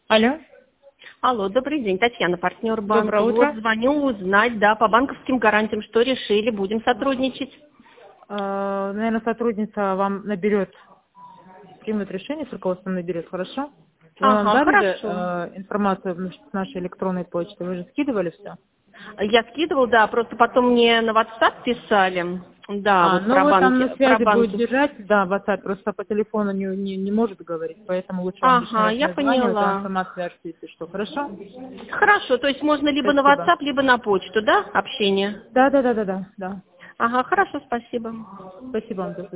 Алло, Алло, добрый день, Татьяна, партнер банка. доброе Вот утро. звоню узнать, да, по банковским гарантиям, что решили, будем сотрудничать. Наверное, сотрудница вам наберет, примет решение, с руководством наберет, хорошо? Вы нам Ага, дали же хорошо. информацию с нашей электронной почты? Вы же скидывали все? Я скидывал, да, просто потом мне на WhatsApp писали, да, вот Ну вот там на про связи будет банки. держать, да, WhatsApp, просто по телефону не может говорить, поэтому лучше вам лишний Ага, раз я названивать, а поняла. информация свяжется, если что, хорошо? Хорошо, то есть можно либо на Спасибо. WhatsApp, либо на почту, да, общение? Да. Ага, хорошо, спасибо. Спасибо вам за